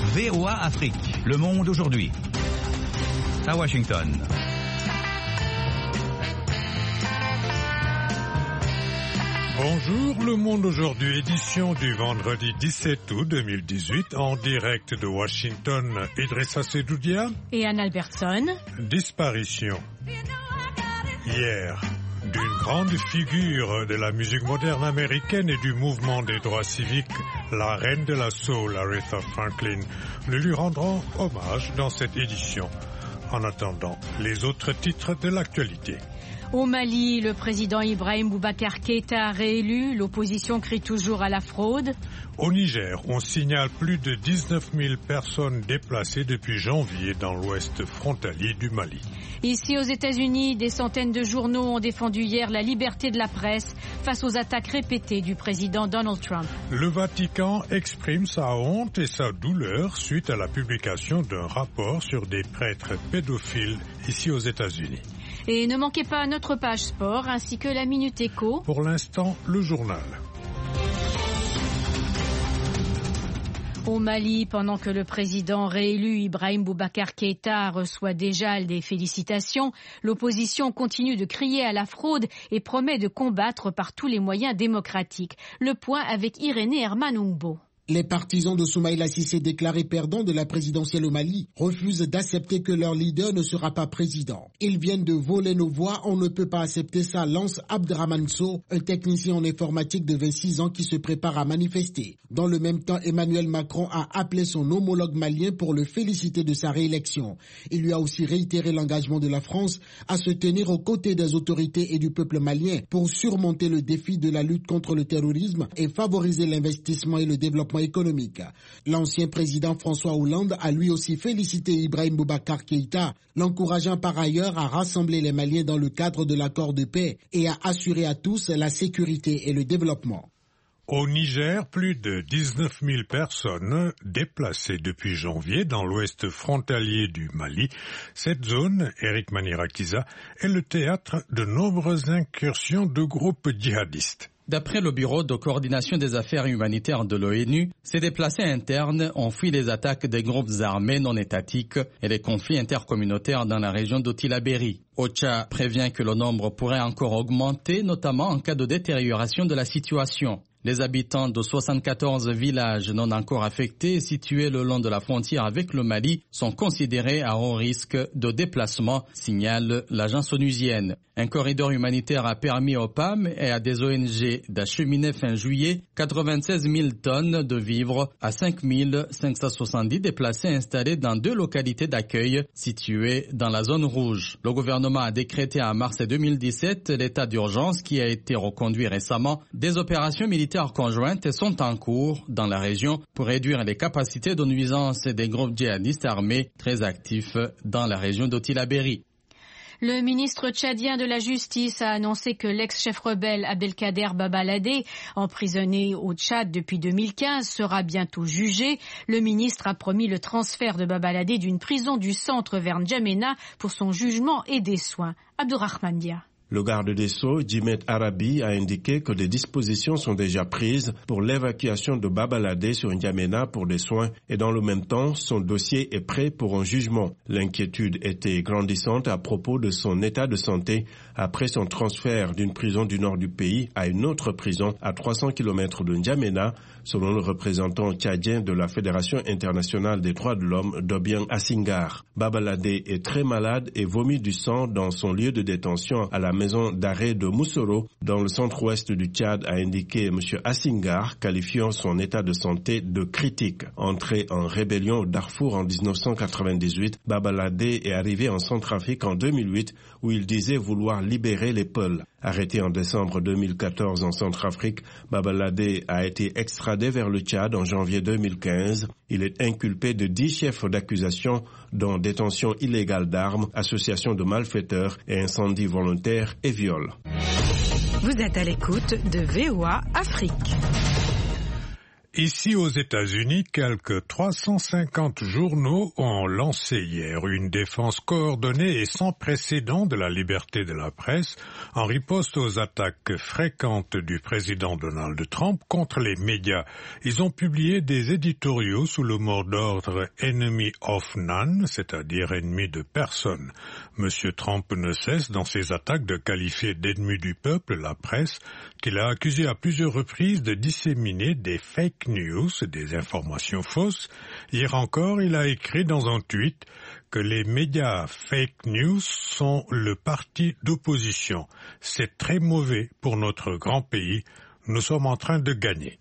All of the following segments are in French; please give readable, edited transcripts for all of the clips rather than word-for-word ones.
VOA Afrique, le monde aujourd'hui. À Washington. Bonjour, le monde aujourd'hui, édition du vendredi 17 août 2018, en direct de Washington, Idrissa Sedoudia et Anne Albertson. Disparition. Hier, d'une grande figure de la musique moderne américaine et du mouvement des droits civiques, la reine de la soul, Aretha Franklin. Nous lui rendrons hommage dans cette édition. En attendant, les autres titres de l'actualité. Au Mali, le président Ibrahim Boubacar Keïta réélu. L'opposition crie toujours à la fraude. Au Niger, on signale plus de 19 000 personnes déplacées depuis janvier dans l'ouest frontalier du Mali. Ici aux États-Unis, des centaines de journaux ont défendu hier la liberté de la presse face aux attaques répétées du président Donald Trump. Le Vatican exprime sa honte et sa douleur suite à la publication d'un rapport sur des prêtres pédophiles ici aux États-Unis. Et ne manquez pas notre page sport ainsi que la Minute Éco. Pour l'instant, le journal. Au Mali, pendant que le président réélu Ibrahim Boubacar Keïta reçoit déjà des félicitations, l'opposition continue de crier à la fraude et promet de combattre par tous les moyens démocratiques. Le point avec Irénée Herman-Ungbo. Les partisans de Soumaïla Cissé déclarés perdants de la présidentielle au Mali refusent d'accepter que leur leader ne sera pas président. Ils viennent de voler nos voix, on ne peut pas accepter ça, lance Abdraman Sow, un technicien en informatique de 26 ans qui se prépare à manifester. Dans le même temps, Emmanuel Macron a appelé son homologue malien pour le féliciter de sa réélection. Il lui a aussi réitéré l'engagement de la France à se tenir aux côtés des autorités et du peuple malien pour surmonter le défi de la lutte contre le terrorisme et favoriser l'investissement et le développement économique. L'ancien président François Hollande a lui aussi félicité Ibrahim Boubacar Keïta, l'encourageant par ailleurs à rassembler les Maliens dans le cadre de l'accord de paix et à assurer à tous la sécurité et le développement. Au Niger, plus de 19 000 personnes déplacées depuis janvier dans l'ouest frontalier du Mali. Cette zone, Eric Manirakiza, est le théâtre de nombreuses incursions de groupes djihadistes. D'après le Bureau de coordination des affaires humanitaires de l'ONU, ces déplacés internes ont fui les attaques des groupes armés non étatiques et les conflits intercommunautaires dans la région d'Otilaberi. OCHA prévient que le nombre pourrait encore augmenter, notamment en cas de détérioration de la situation. Les habitants de 74 villages non encore affectés situés le long de la frontière avec le Mali sont considérés à haut risque de déplacement, signale l'agence onusienne. Un corridor humanitaire a permis au PAM et à des ONG d'acheminer fin juillet 96 000 tonnes de vivres à 5 570 déplacés installés dans 2 localités d'accueil situées dans la zone rouge. Le gouvernement a décrété en mars 2017 l'état d'urgence qui a été reconduit récemment. Des opérations militaires conjointes sont en cours dans la région pour réduire les capacités de nuisance des groupes djihadistes armés très actifs dans la région d'Otilaberi. Le ministre tchadien de la Justice a annoncé que l'ex-chef rebelle Abdelkader Babaladé, emprisonné au Tchad depuis 2015, sera bientôt jugé. Le ministre a promis le transfert de Babaladé d'une prison du centre vers N'Djamena pour son jugement et des soins. Abdourahmane Dia. Le garde des Sceaux, Djimet Arabi, a indiqué que des dispositions sont déjà prises pour l'évacuation de Babaladé sur N'Djamena pour des soins et dans le même temps, son dossier est prêt pour un jugement. L'inquiétude était grandissante à propos de son état de santé après son transfert d'une prison du nord du pays à une autre prison à 300 km de N'Djamena, selon le représentant tchadien de la Fédération internationale des droits de l'homme, Dobian Assingar. Babaladé est très malade et vomit du sang dans son lieu de détention à la maison d'arrêt de Moussoro, dans le centre-ouest du Tchad, a indiqué M. Assingar, qualifiant son état de santé de critique. Entré en rébellion au Darfour en 1998, Babaladé est arrivé en Centrafrique en 2008, où il disait vouloir libérer les Peuls. Arrêté en décembre 2014 en Centrafrique, Babaladé a été extradé vers le Tchad en janvier 2015. Il est inculpé de 10 chefs d'accusation, dont détention illégale d'armes, association de malfaiteurs et incendie volontaire et viol. Vous êtes à l'écoute de VOA Afrique. Ici aux États-Unis, quelques 350 journaux ont lancé hier une défense coordonnée et sans précédent de la liberté de la presse en riposte aux attaques fréquentes du président Donald Trump contre les médias. Ils ont publié des éditoriaux sous le mot d'ordre « Enemy of none », c'est-à-dire « ennemi de personne ». Monsieur Trump ne cesse dans ses attaques de qualifier d'ennemi du peuple la presse, qu'il a accusé à plusieurs reprises de disséminer des fake news, des informations fausses. Hier encore, il a écrit dans un tweet que les médias fake news sont le parti d'opposition. C'est très mauvais pour notre grand pays. Nous sommes en train de gagner.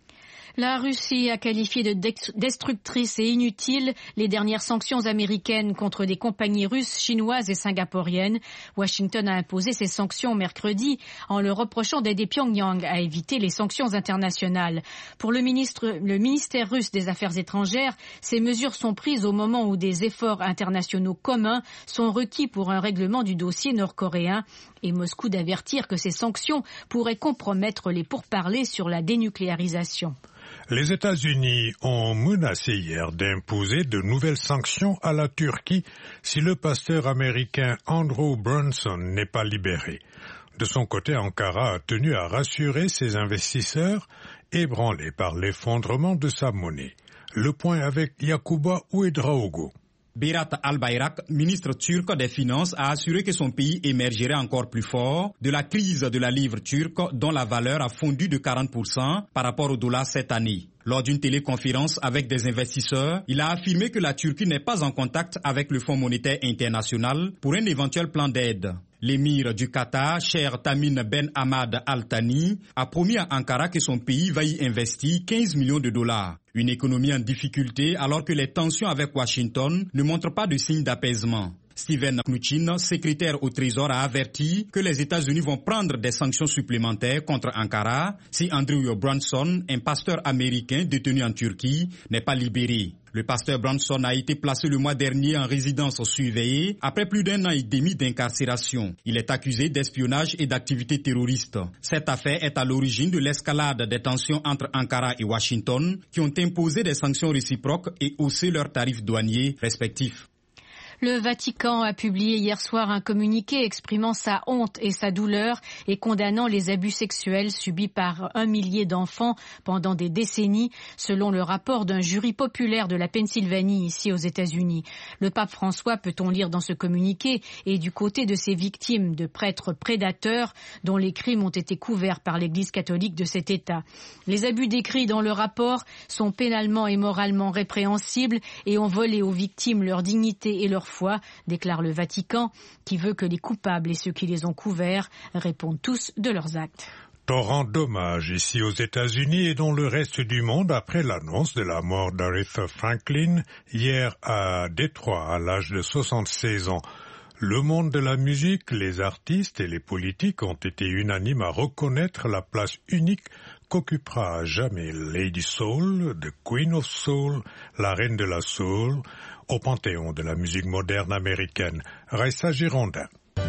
La Russie a qualifié de destructrices et inutiles les dernières sanctions américaines contre des compagnies russes, chinoises et singapouriennes. Washington a imposé ces sanctions mercredi en le reprochant d'aider Pyongyang à éviter les sanctions internationales. Pour le ministère russe des Affaires étrangères, ces mesures sont prises au moment où des efforts internationaux communs sont requis pour un règlement du dossier nord-coréen et Moscou d'avertir que ces sanctions pourraient compromettre les pourparlers sur la dénucléarisation. Les États-Unis ont menacé hier d'imposer de nouvelles sanctions à la Turquie si le pasteur américain Andrew Brunson n'est pas libéré. De son côté, Ankara a tenu à rassurer ses investisseurs, ébranlés par l'effondrement de sa monnaie. Le point avec Yakuba Ouedraogo. Berat Albayrak, ministre turc des Finances, a assuré que son pays émergerait encore plus fort de la crise de la livre turque dont la valeur a fondu de 40% par rapport au dollar cette année. Lors d'une téléconférence avec des investisseurs, il a affirmé que la Turquie n'est pas en contact avec le Fonds monétaire international pour un éventuel plan d'aide. L'émir du Qatar, Cheikh Tamim Ben Hamad Al Thani, a promis à Ankara que son pays va y investir 15 millions de dollars. Une économie en difficulté alors que les tensions avec Washington ne montrent pas de signe d'apaisement. Steven Mnuchin, secrétaire au Trésor, a averti que les États-Unis vont prendre des sanctions supplémentaires contre Ankara si Andrew Brunson, un pasteur américain détenu en Turquie, n'est pas libéré. Le pasteur Brunson a été placé le mois dernier en résidence surveillée après plus d'1 an et demi d'incarcération. Il est accusé d'espionnage et d'activités terroristes. Cette affaire est à l'origine de l'escalade des tensions entre Ankara et Washington qui ont imposé des sanctions réciproques et haussé leurs tarifs douaniers respectifs. Le Vatican a publié hier soir un communiqué exprimant sa honte et sa douleur et condamnant les abus sexuels subis par 1 millier d'enfants pendant des décennies, selon le rapport d'un jury populaire de la Pennsylvanie ici aux États-Unis. Le pape François, peut-on lire dans ce communiqué, est du côté de ces victimes de prêtres prédateurs dont les crimes ont été couverts par l'Église catholique de cet État. Les abus décrits dans le rapport sont pénalement et moralement répréhensibles et ont volé aux victimes leur dignité et leur foi, déclare le Vatican, qui veut que les coupables et ceux qui les ont couverts répondent tous de leurs actes. Torrent d'hommages ici aux États-Unis et dans le reste du monde après l'annonce de la mort d'Aretha Franklin hier à Détroit à l'âge de 76 ans. Le monde de la musique, les artistes et les politiques ont été unanimes à reconnaître la place unique qu'occupera à jamais Lady Soul, The Queen of Soul, la reine de la soul, au panthéon de la musique moderne américaine. Raissa Girondin.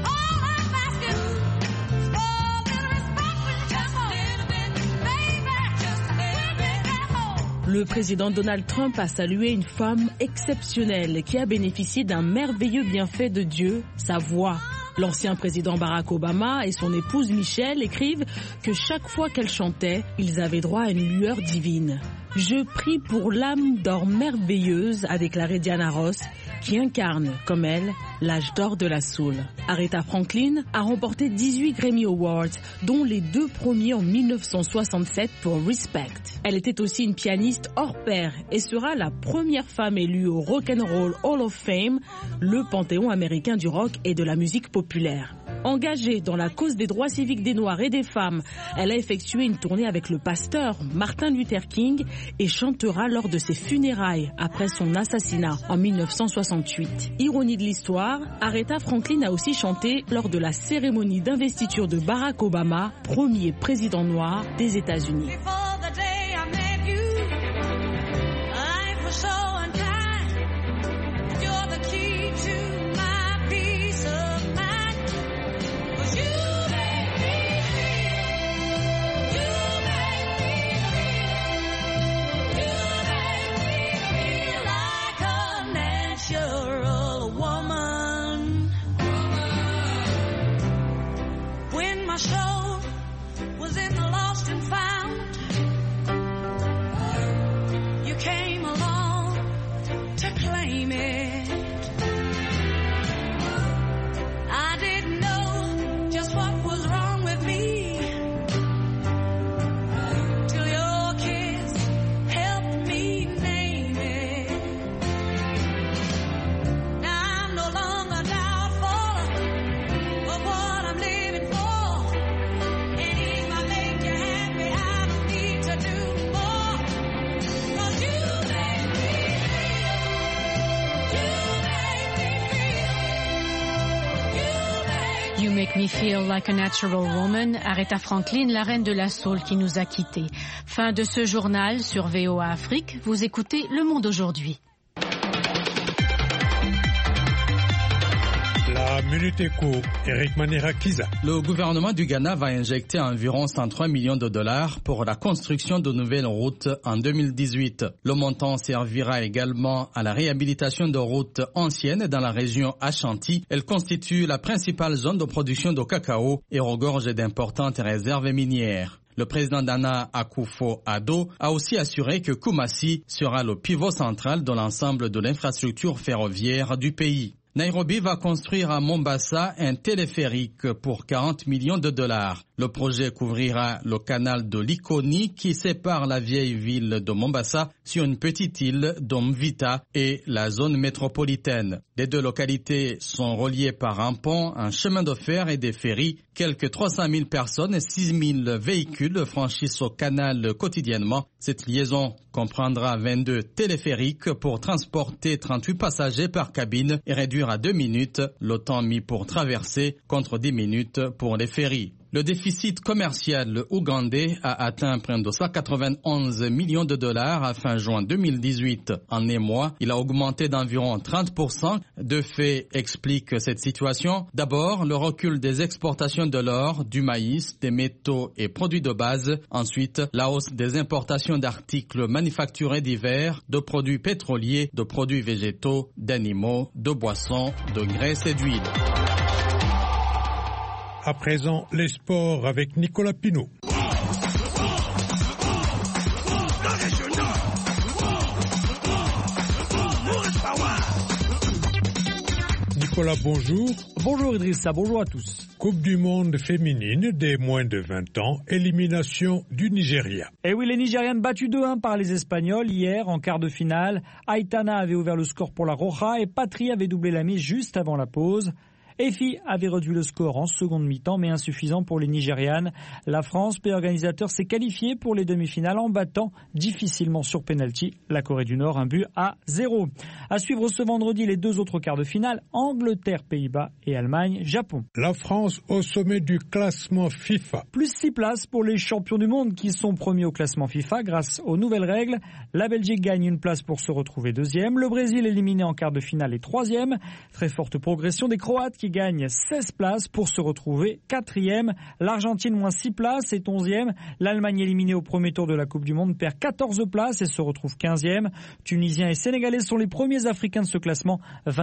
Le président Donald Trump a salué une femme exceptionnelle qui a bénéficié d'un merveilleux bienfait de Dieu, sa voix. L'ancien président Barack Obama et son épouse Michelle écrivent que chaque fois qu'elle chantait, ils avaient droit à une lueur divine. « Je prie pour l'âme d'or merveilleuse », a déclaré Diana Ross, qui incarne, comme elle, l'âge d'or de la soul. Aretha Franklin a remporté 18 Grammy Awards, dont les 2 premiers en 1967 pour Respect. Elle était aussi une pianiste hors pair et sera la première femme élue au Rock'n'Roll Hall of Fame, le panthéon américain du rock et de la musique populaire. Engagée dans la cause des droits civiques des Noirs et des femmes, elle a effectué une tournée avec le pasteur Martin Luther King et chantera lors de ses funérailles après son assassinat en 1968. Ironie de l'histoire, Aretha Franklin a aussi chanté lors de la cérémonie d'investiture de Barack Obama, premier président noir des États-Unis. Make Me Feel Like a Natural Woman, Aretha Franklin, la reine de la soul qui nous a quittés. Fin de ce journal sur VOA Afrique. Vous écoutez Le Monde aujourd'hui. La Minute Éco, Eric Manirakiza. Le gouvernement du Ghana va injecter environ 103 millions de dollars pour la construction de nouvelles routes en 2018. Le montant servira également à la réhabilitation de routes anciennes dans la région Ashanti. Elle constitue la principale zone de production de cacao et regorge d'importantes réserves minières. Le président Nana Akufo-Addo a aussi assuré que Kumasi sera le pivot central de l'ensemble de l'infrastructure ferroviaire du pays. Nairobi va construire à Mombasa un téléphérique pour 40 millions de dollars. Le projet couvrira le canal de Likoni qui sépare la vieille ville de Mombasa sur une petite île d'Omvita et la zone métropolitaine. Les deux localités sont reliées par un pont, un chemin de fer et des ferries. Quelques 300 000 personnes et 6 000 véhicules franchissent au canal quotidiennement. Cette liaison comprendra 22 téléphériques pour transporter 38 passagers par cabine et réduire à 2 minutes le temps mis pour traverser contre 10 minutes pour les ferries. Le déficit commercial ougandais a atteint près de 191 millions de dollars à fin juin 2018. En un mois, il a augmenté d'environ 30%. Deux faits expliquent cette situation. D'abord, le recul des exportations de l'or, du maïs, des métaux et produits de base. Ensuite, la hausse des importations d'articles manufacturés divers, de produits pétroliers, de produits végétaux, d'animaux, de boissons, de graisses et d'huile. À présent, les sports avec Nicolas Pinault. Nicolas, bonjour. Bonjour Idrissa, bonjour à tous. Coupe du monde féminine des moins de 20 ans, élimination du Nigeria. Et oui, les Nigérianes battues 2-1 par les Espagnols hier en quart de finale. Aitana avait ouvert le score pour la Roja et Patri avait doublé la mise juste avant la pause. Efi avait réduit le score en seconde mi-temps, mais insuffisant pour les Nigérianes. La France, pays organisateur, s'est qualifiée pour les demi-finales en battant difficilement sur pénalty la Corée du Nord, 1-0. À suivre ce vendredi les deux autres quarts de finale, Angleterre, Pays-Bas et Allemagne, Japon. La France au sommet du classement FIFA. Plus 6 places pour les champions du monde qui sont premiers au classement FIFA grâce aux nouvelles règles. La Belgique gagne une place pour se retrouver deuxième. Le Brésil éliminé en quart de finale est troisième. Très forte progression des Croates qui gagne 16 places pour se retrouver 4e. L'Argentine moins 6 places est 11e. L'Allemagne éliminée au premier tour de la Coupe du Monde perd 14 places et se retrouve 15e. Tunisiens et Sénégalais sont les premiers Africains de ce classement,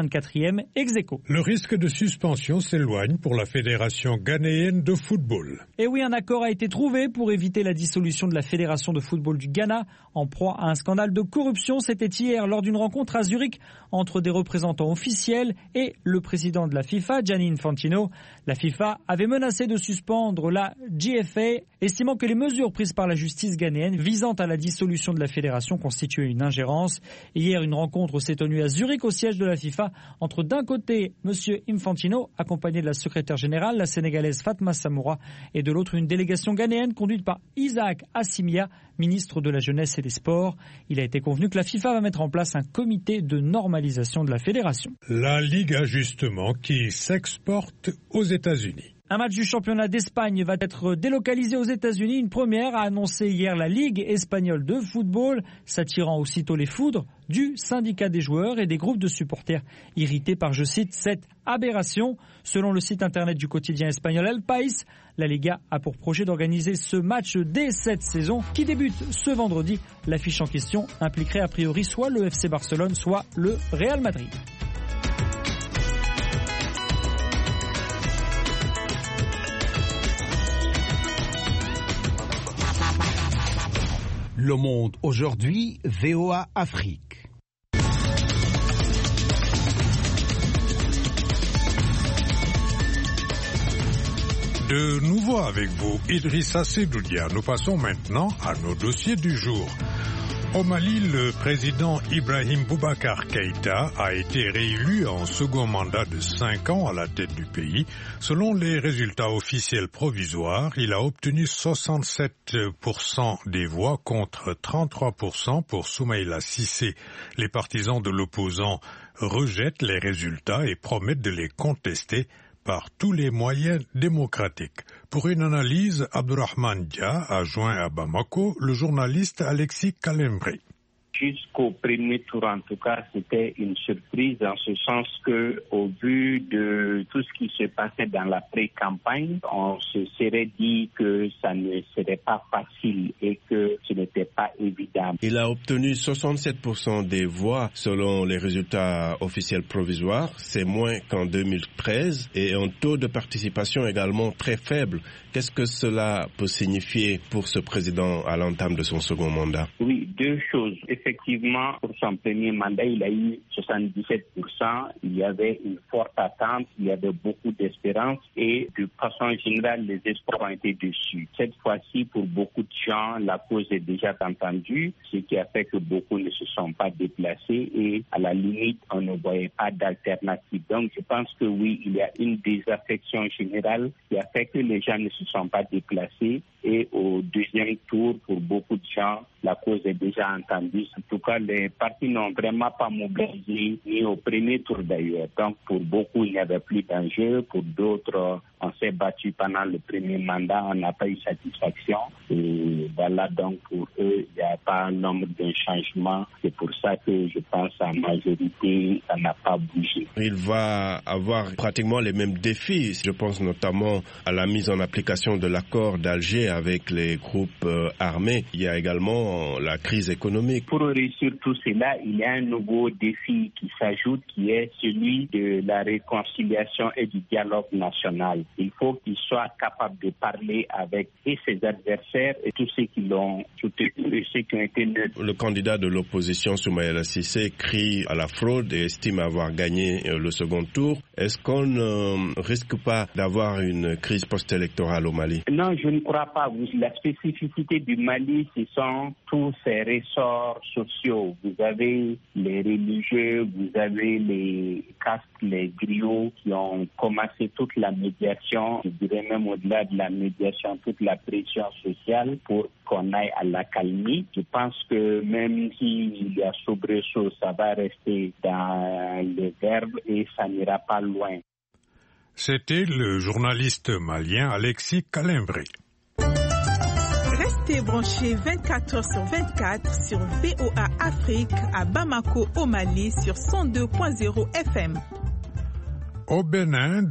24e ex aequo. Le risque de suspension s'éloigne pour la Fédération ghanéenne de football. Et oui, un accord a été trouvé pour éviter la dissolution de la Fédération de football du Ghana en proie à un scandale de corruption. C'était hier lors d'une rencontre à Zurich entre des représentants officiels et le président de la FIFA, Gianni Infantino. La FIFA avait menacé de suspendre la GFA, estimant que les mesures prises par la justice ghanéenne visant à la dissolution de la fédération constituaient une ingérence. Hier, une rencontre s'est tenue à Zurich au siège de la FIFA entre d'un côté M. Infantino, accompagné de la secrétaire générale, la sénégalaise Fatma Samoura, et de l'autre une délégation ghanéenne conduite par Isaac Assimia, ministre de la Jeunesse et des Sports. Il a été convenu que la FIFA va mettre en place un comité de normalisation de la fédération. La Ligue justement qui s'exporte aux États-Unis. Un match du championnat d'Espagne va être délocalisé aux États-Unis. Une première a annoncé hier la Ligue espagnole de football, s'attirant aussitôt les foudres du syndicat des joueurs et des groupes de supporters irrités par, je cite, cette aberration. Selon le site internet du quotidien espagnol El País, la Liga a pour projet d'organiser ce match dès cette saison qui débute ce vendredi. L'affiche en question impliquerait a priori soit le FC Barcelone, soit le Real Madrid. Le Monde aujourd'hui, VOA Afrique. De nouveau avec vous, Idrissa Sedoudia. Nous passons maintenant à nos dossiers du jour. Au Mali, le président Ibrahim Boubacar Keïta a été réélu en second mandat de 5 ans à la tête du pays. Selon les résultats officiels provisoires, il a obtenu 67% des voix contre 33% pour Soumaïla Cissé. Les partisans de l'opposant rejettent les résultats et promettent de les contester par tous les moyens démocratiques. Pour une analyse, Abdourahmane Dia a joint à Bamako le journaliste Alexis Kalembri. Jusqu'au premier tour, en tout cas, c'était une surprise en ce sens que, au vu de tout ce qui se passait dans la pré-campagne, on se serait dit que ça ne serait pas facile et que ce n'était pas évident. Il a obtenu 67% des voix selon les résultats officiels provisoires. C'est moins qu'en 2013 et un taux de participation également très faible. Qu'est-ce que cela peut signifier pour ce président à l'entame de son second mandat? Oui, deux choses. Effectivement, pour son premier mandat, il a eu 77%. Il y avait une forte attente, il y avait beaucoup d'espérance et de façon générale, les espoirs ont été déçus. Cette fois-ci, pour beaucoup de gens, la cause est déjà entendue, ce qui a fait que beaucoup ne se sont pas déplacés et à la limite, on ne voyait pas d'alternative. Donc, je pense que oui, il y a une désaffection générale qui a fait que les gens ne se sont pas déplacés et au deuxième tour, pour beaucoup de gens, la cause est déjà entendue. En tout cas, les partis n'ont vraiment pas mobilisé, ni au premier tour d'ailleurs. Donc, pour beaucoup, il n'y avait plus d'enjeu. Pour d'autres, on s'est battu pendant le premier mandat, on n'a pas eu satisfaction. Et voilà, donc pour eux, il n'y a pas nombre de changements. C'est pour ça que je pense en majorité, ça n'a pas bougé. Il va avoir pratiquement les mêmes défis. Je pense notamment à la mise en application de l'accord d'Alger avec les groupes armés. Il y a également la crise économique. Pour réussir tout cela, il y a un nouveau défi qui s'ajoute, qui est celui de la réconciliation et du dialogue national. Il faut qu'il soit capable de parler avec et ses adversaires et tous ceux qui l'ont soutenu, ceux qui ont été neutres. Le candidat de l'opposition, Soumaïla Cissé, crie à la fraude et estime avoir gagné le second tour. Est-ce qu'on ne risque pas d'avoir une crise post-électorale au Mali? Non, je ne crois pas. La spécificité du Mali, ce sont tous ces ressorts sociaux. Vous avez les religieux, vous avez les castes, les griots qui ont commencé toute la médiation, je dirais même au-delà de la médiation, toute la pression sociale pour qu'on aille à l'accalmie. Je pense que même s'il y a soubresaut, ça va rester dans le verbe et ça n'ira pas loin. C'était le journaliste malien Alexis Kalembri. Restez branchés 24 heures sur 24 sur VOA Afrique à Bamako au Mali sur 102.0 FM. Au Bénin,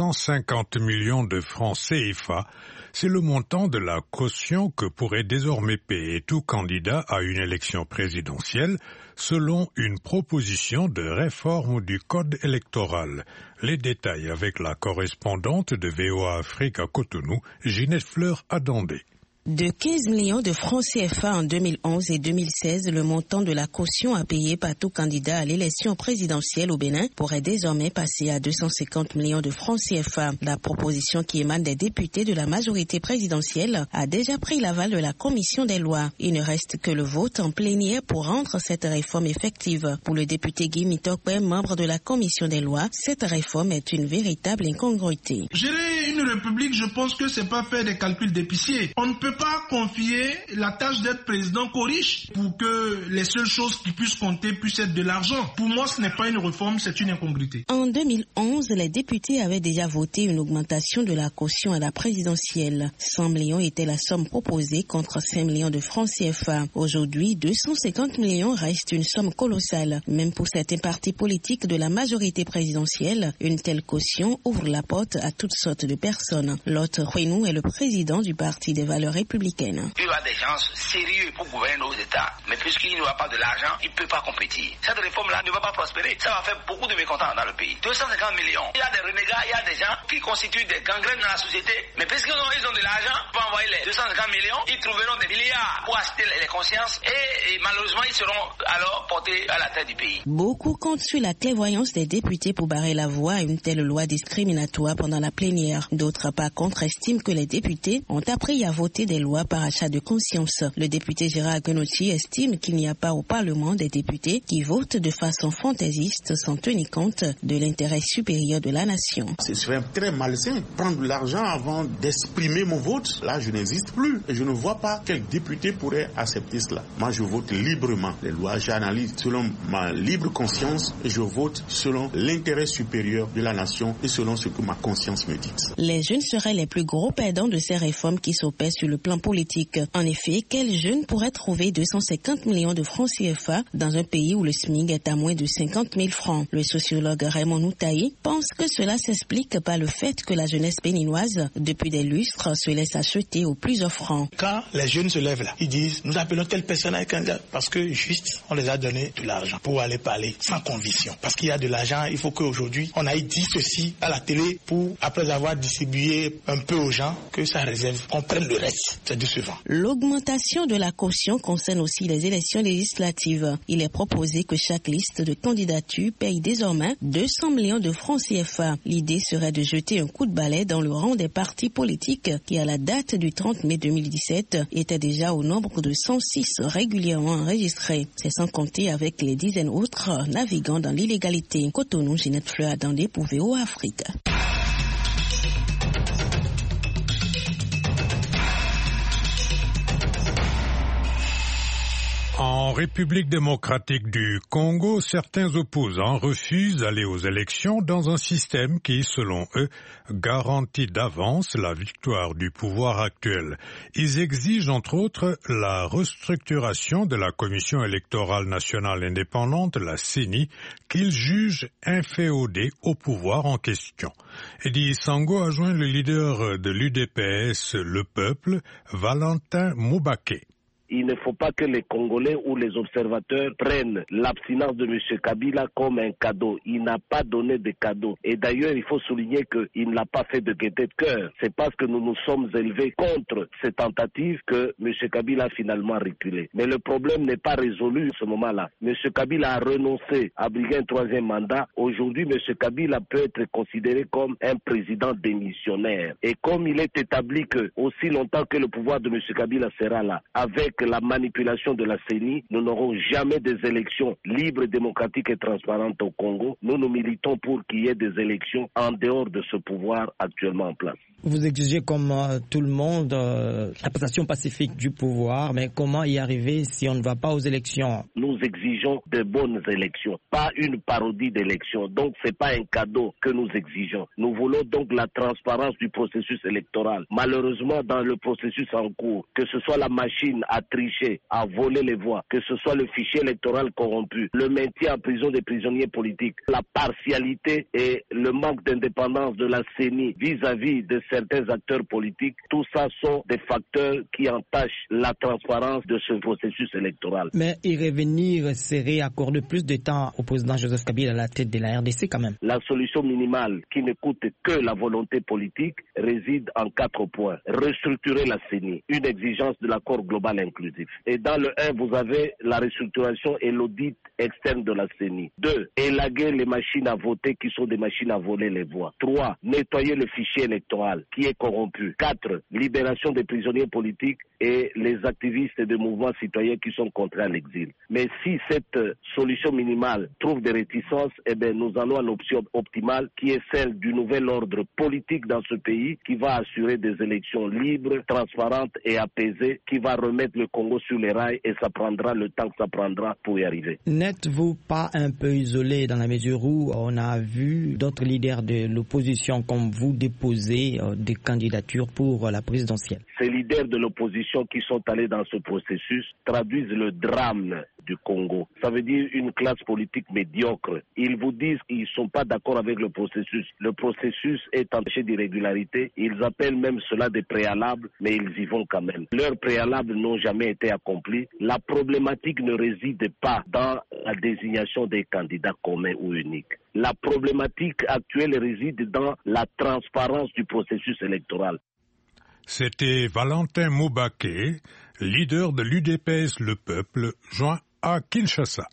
250 millions de francs CFA, c'est le montant de la caution que pourrait désormais payer tout candidat à une élection présidentielle selon une proposition de réforme du code électoral. Les détails avec la correspondante de VOA Afrique à Cotonou, Ginette Fleur-Adandé. De 15 millions de francs CFA en 2011 et 2016, le montant de la caution à payer par tout candidat à l'élection présidentielle au Bénin pourrait désormais passer à 250 millions de francs CFA. La proposition qui émane des députés de la majorité présidentielle a déjà pris l'aval de la commission des lois. Il ne reste que le vote en plénière pour rendre cette réforme effective. Pour le député Guy Mitokpe, membre de la commission des lois, cette réforme est une véritable incongruité. Gérer une république, je pense que c'est pas faire des calculs d'épicier. On ne peut pas confier la tâche d'être président qu'aux riches pour que les seules choses qui puissent compter puissent être de l'argent. Pour moi, ce n'est pas une réforme, c'est une incongruité. En 2011, les députés avaient déjà voté une augmentation de la caution à la présidentielle. 100 millions était la somme proposée contre 5 millions de francs CFA. Aujourd'hui, 250 millions reste une somme colossale. Même pour certains partis politiques de la majorité présidentielle, une telle caution ouvre la porte à toutes sortes de personnes. L'autre Huenou est le président du Parti des valeurs républicaines. Il y a des gens sérieux pour gouverner nos États, mais puisqu'il n'y aura pas de l'argent, il ne peut pas compétir. Cette réforme-là ne va pas prospérer. Ça va faire beaucoup de mécontents dans le pays. 250 millions. Il y a des renégats, il y a des gens qui constituent des gangrènes dans la société, mais puisqu'ils ont de l'argent, pour envoyer les 250 millions, ils trouveront des milliards pour acheter les consciences et malheureusement, ils seront alors portés à la tête du pays. Beaucoup comptent sur la clairvoyance des députés pour barrer la voie à une telle loi discriminatoire pendant la plénière. D'autres, par contre, estiment que les députés ont appris à voter des lois par achat de conscience. Le député Gérard Guenochi estime qu'il n'y a pas au Parlement des députés qui votent de façon fantaisiste sans tenir compte de l'intérêt supérieur de la nation. Ce serait un très malsain. Prendre l'argent avant d'exprimer mon vote, là je n'existe plus. Et je ne vois pas quel député pourrait accepter cela. Moi je vote librement les lois, j'analyse selon ma libre conscience et je vote selon l'intérêt supérieur de la nation et selon ce que ma conscience me dicte. Les jeunes seraient les plus gros perdants de ces réformes qui s'opèrent sur le plan politique. En effet, quel jeune pourrait trouver 250 millions de francs CFA dans un pays où le SMIC est à moins de 50 000 francs? Le sociologue Raymond Noutaï pense que cela s'explique par le fait que la jeunesse béninoise, depuis des lustres, se laisse acheter au plus offrant. Quand les jeunes se lèvent là, ils disent nous appelons telle personne à candidat parce que juste on les a donné de l'argent pour aller parler sans conviction. Parce qu'il y a de l'argent, il faut qu'aujourd'hui on aille dire ceci à la télé pour, après avoir distribué un peu aux gens, que ça réserve, qu'on prenne le reste. C'est décevant. L'augmentation de la caution concerne aussi les élections législatives. Il est proposé que chaque liste de candidature paye désormais 200 millions de francs CFA. L'idée serait de jeter un coup de balai dans le rang des partis politiques qui, à la date du 30 mai 2017, étaient déjà au nombre de 106 régulièrement enregistrés. C'est sans compter avec les dizaines autres naviguant dans l'illégalité. Cotonou, Ginette Fleur Dandé pour VOA Afrique. En République démocratique du Congo, certains opposants refusent d'aller aux élections dans un système qui, selon eux, garantit d'avance la victoire du pouvoir actuel. Ils exigent entre autres la restructuration de la Commission électorale nationale indépendante, la CENI, qu'ils jugent inféodée au pouvoir en question. Eddie Sango a joint le leader de l'UDPS, le Peuple, Valentin Moubake. Il ne faut pas que les Congolais ou les observateurs prennent l'abstinence de M. Kabila comme un cadeau. Il n'a pas donné de cadeau. Et d'ailleurs, il faut souligner qu'il ne l'a pas fait de gaieté de cœur. C'est parce que nous nous sommes élevés contre ces tentatives que M. Kabila a finalement reculé. Mais le problème n'est pas résolu à ce moment-là. M. Kabila a renoncé à briguer un troisième mandat. Aujourd'hui, M. Kabila peut être considéré comme un président démissionnaire. Et comme il est établi que, aussi longtemps que le pouvoir de M. Kabila sera là, avec la manipulation de la CENI, nous n'aurons jamais des élections libres, démocratiques et transparentes au Congo. Nous militons pour qu'il y ait des élections en dehors de ce pouvoir actuellement en place. Vous exigez comme tout le monde la passation pacifique du pouvoir, mais comment y arriver si on ne va pas aux élections? Nous exigeons de bonnes élections, pas une parodie d'élections. Donc c'est pas un cadeau que nous exigeons. Nous voulons donc la transparence du processus électoral. Malheureusement, dans le processus en cours, que ce soit la machine à tricher, à voler les voix, que ce soit le fichier électoral corrompu, le maintien en prison des prisonniers politiques, la partialité et le manque d'indépendance de la CENI vis-à-vis de certains acteurs politiques, tout ça sont des facteurs qui entachent la transparence de ce processus électoral. Mais y revenir serait accorder plus de temps au président Joseph Kabila à la tête de la RDC quand même. La solution minimale qui ne coûte que la volonté politique réside en 4 points. Restructurer la CENI, une exigence de l'accord global inclusif. Et dans le 1, vous avez la restructuration et l'audit externe de la CENI. 2, élaguer les machines à voter qui sont des machines à voler les voix. 3, nettoyer le fichier électoral qui est corrompu. 4, libération des prisonniers politiques et les activistes des mouvements citoyens qui sont contraints à l'exil. Mais si cette solution minimale trouve des réticences, eh bien nous allons à l'option optimale qui est celle du nouvel ordre politique dans ce pays qui va assurer des élections libres, transparentes et apaisées, qui va remettre le Congo sur les rails et ça prendra le temps que ça prendra pour y arriver. N'êtes-vous pas un peu isolé dans la mesure où on a vu d'autres leaders de l'opposition comme vous déposer des candidatures pour la présidentielle? Ces leaders de l'opposition qui sont allés dans ce processus traduisent le drame du Congo. Ça veut dire une classe politique médiocre. Ils vous disent qu'ils ne sont pas d'accord avec le processus. Le processus est entaché d'irrégularités. Ils appellent même cela des préalables, mais ils y vont quand même. Leurs préalables n'ont jamais été accomplis. La problématique ne réside pas dans la désignation des candidats communs ou uniques. La problématique actuelle réside dans la transparence du processus électoral. C'était Valentin Moubake, leader de l'UDPS Le Peuple, joint à Kinshasa.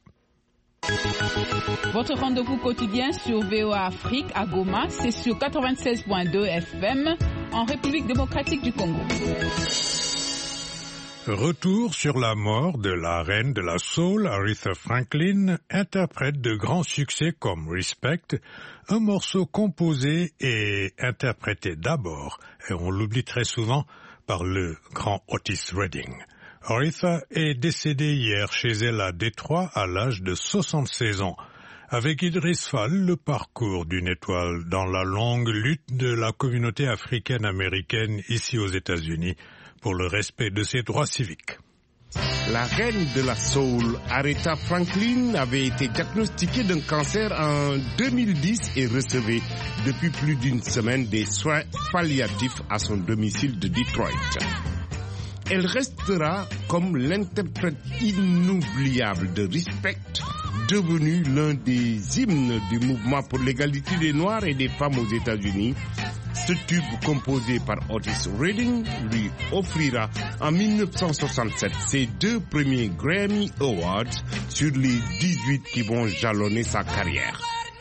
Votre rendez-vous quotidien sur VOA Afrique à Goma, c'est sur 96.2 FM en République démocratique du Congo. Retour sur la mort de la reine de la soul, Aretha Franklin, interprète de grands succès comme Respect, un morceau composé et interprété d'abord, et on l'oublie très souvent, par le grand Otis Redding. Aretha est décédée hier chez elle à Détroit à l'âge de 76 ans. Avec Idriss Fall, le parcours d'une étoile dans la longue lutte de la communauté africaine-américaine ici aux États-Unis pour le respect de ses droits civiques. La reine de la soul, Aretha Franklin, avait été diagnostiquée d'un cancer en 2010 et recevait depuis plus d'une semaine des soins palliatifs à son domicile de Detroit. Elle restera comme l'interprète inoubliable de Respect, devenu l'un des hymnes du mouvement pour l'égalité des Noirs et des femmes aux États-Unis. Ce tube composé par Otis Redding lui offrira en 1967 ses 2 premiers Grammy Awards sur les 18 qui vont jalonner sa carrière.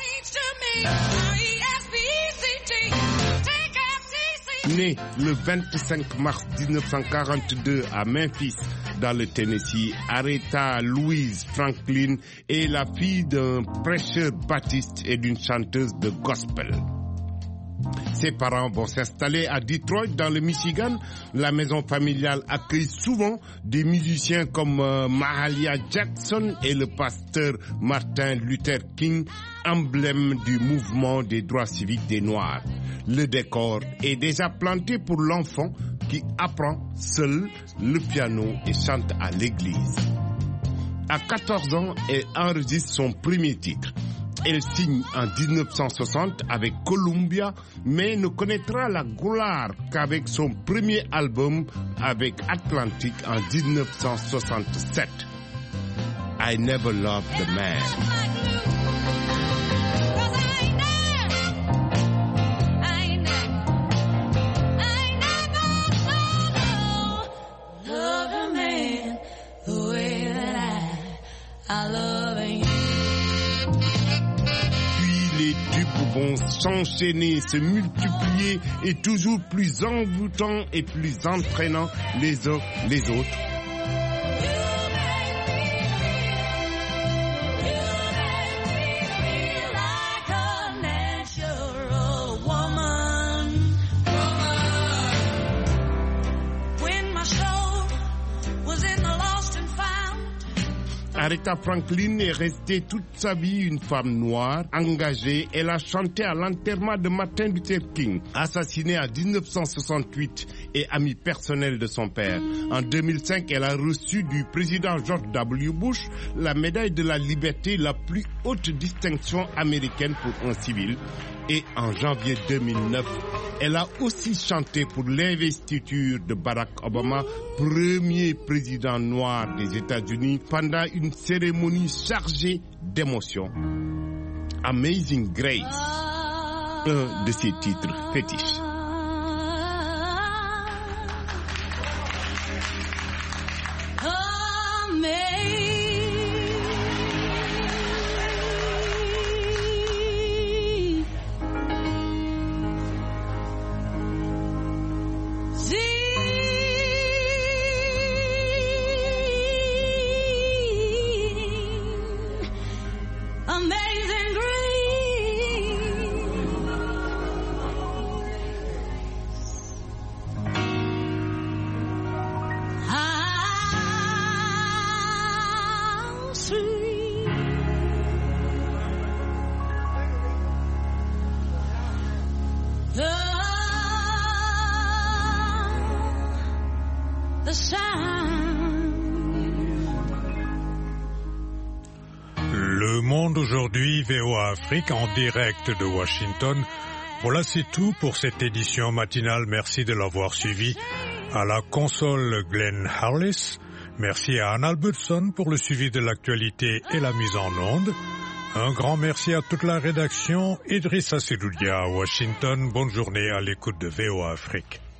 Née le 25 mars 1942 à Memphis, dans le Tennessee, Aretha Louise Franklin est la fille d'un prêcheur baptiste et d'une chanteuse de gospel. Ses parents vont s'installer à Detroit, dans le Michigan. La maison familiale accueille souvent des musiciens comme Mahalia Jackson et le pasteur Martin Luther King, emblème du mouvement des droits civiques des Noirs. Le décor est déjà planté pour l'enfant qui apprend seul le piano et chante à l'église. À 14 ans, elle enregistre son premier titre. Elle signe en 1960 avec Columbia, mais ne connaîtra la gloire qu'avec son premier album avec Atlantic en 1967. I Never Loved the Man. Vont s'enchaîner, se multiplier et toujours plus envoûtants et plus entraînants les uns les autres. Aretha Franklin est restée toute sa vie une femme noire, engagée. Elle a chanté à l'enterrement de Martin Luther King, assassiné en 1968 et ami personnel de son père. En 2005, elle a reçu du président George W. Bush la médaille de la liberté, la plus haute distinction américaine pour un civil. Et en janvier 2009, elle a aussi chanté pour l'investiture de Barack Obama, premier président noir des États-Unis, pendant une cérémonie chargée d'émotions. Amazing Grace, un de ses titres fétiches. Le Monde aujourd'hui, VOA Afrique en direct de Washington. Voilà, c'est tout pour cette édition matinale. Merci de l'avoir suivi. À la console, Glenn Harless. Merci à Anne Albertson pour le suivi de l'actualité et la mise en onde. Un grand merci à toute la rédaction. Idrissa Seloudia à Washington. Bonne journée à l'écoute de VOA Afrique.